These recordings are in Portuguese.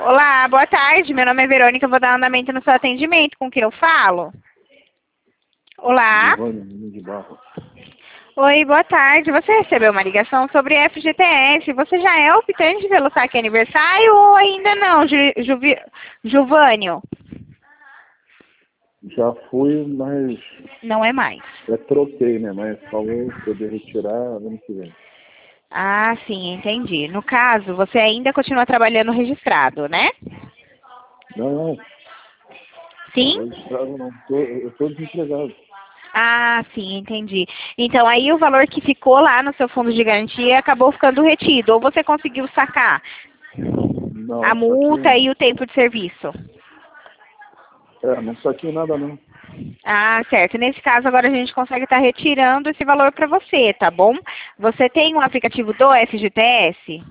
Olá, boa tarde. Meu nome é Verônica. Eu vou dar andamento no seu atendimento. Com quem eu falo? Olá. Giovanni de Barro. Oi, boa tarde. Você recebeu uma ligação sobre FGTS. Você já é optante pelo saque aniversário ou ainda não, Juvânio? Já fui, mas Não é mais. troquei, né? Mas falou poder retirar ano que vem. Ah, sim, entendi. No caso, você ainda continua trabalhando registrado, né? Não, Sim? registrado não. Eu tô desempregado. Ah, sim, entendi. Então, aí o valor que ficou lá no seu fundo de garantia acabou ficando retido, ou você conseguiu sacar a Não, saquei multa não. e o tempo de serviço? Não saquei nada não. Ah, certo. Nesse caso, agora a gente consegue estar retirando esse valor para você, tá bom? Você tem um aplicativo do FGTS?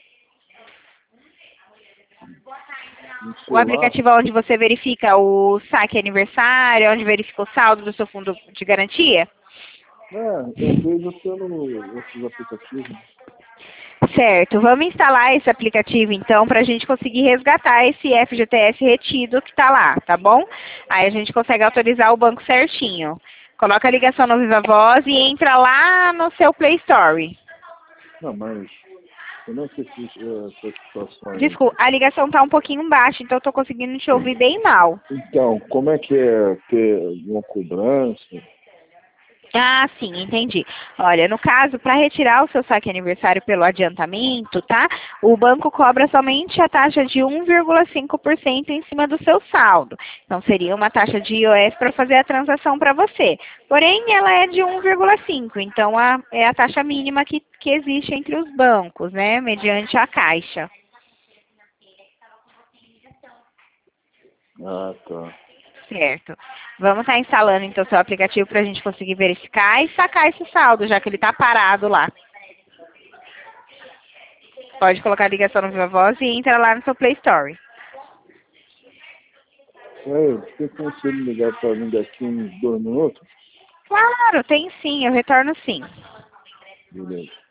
No O celular, aplicativo onde você verifica o saque aniversário, onde verifica o saldo do seu fundo de garantia? eu vejo pelo esses aplicativos. Certo. Vamos instalar esse aplicativo, então, para a gente conseguir resgatar esse FGTS retido que está lá, tá bom? Aí a gente consegue autorizar o banco certinho. Coloca a ligação no Viva Voz e entra lá no seu Play Store. Não, mas eu não sei se essa situação aí. Desculpa, a ligação está um pouquinho baixa, então eu estou conseguindo te ouvir bem mal. Então, como é que é ter uma cobrança? Ah, sim, entendi. Olha, no caso, para retirar o seu saque aniversário pelo adiantamento, tá? O banco cobra somente a taxa de 1,5% em cima do seu saldo. Então, seria uma taxa de IOF para fazer a transação para você. Porém, ela é de 1,5%. Então, é a taxa mínima que existe entre os bancos, né? Mediante a Caixa. Ah, tá. Certo. Vamos estar instalando, então, seu aplicativo para a gente conseguir verificar e sacar esse saldo, já que ele está parado lá. Pode colocar a ligação no Viva Voz e entra lá no seu Play Store. Tem como você me ligar para mim daqui uns 2 minutos? Claro, tem sim, eu retorno sim. Beleza.